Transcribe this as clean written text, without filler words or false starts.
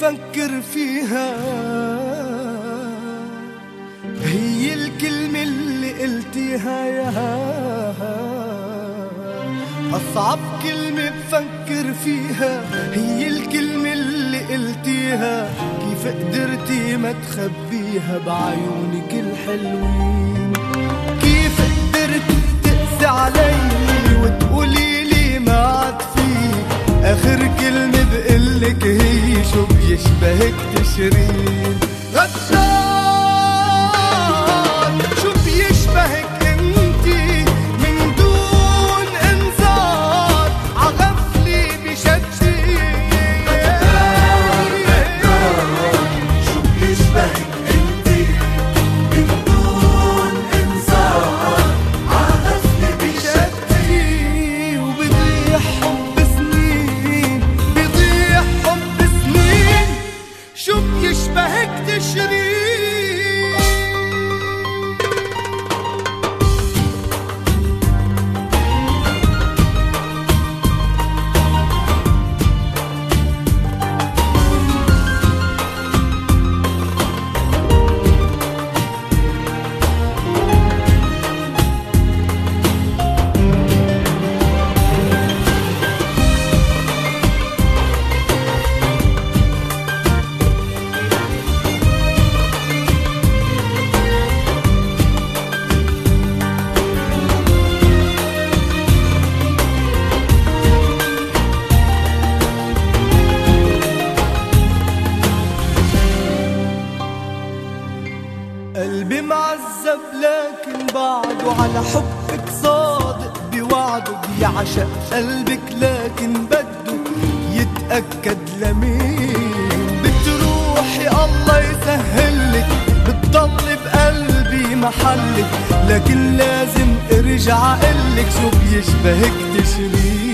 بفكر فيها هي الكلمة اللي قلتيها يا أصعب كلمة بفكر فيها هي الكلمة اللي قلتيها. كيف قدرتي ما تخبيها بعيونك الحلوين؟ كيف قدرتي تقسي علي وتقولي لي ما عاد فيك؟ آخر كلمة بقلك هي شو بيشبهك تشرين؟ غدار شو بيشبهك انتي من دون انذار عغفلي بشتي؟ غدار شو بيشبهك انتي من دون انذار عغفلي بشتي؟ وبضيع حب سنين بضيع حب سنين شو بيشبهك تشرين؟ قلبي معذب لكن بعده على حبك صادق بوعده. بيعشق قلبك لكن بده يتأكد لمين بتروحي الله يسهلك. بتضل بقلبي محلك لكن لازم ارجع اقلك شو بيشبهك تشرين؟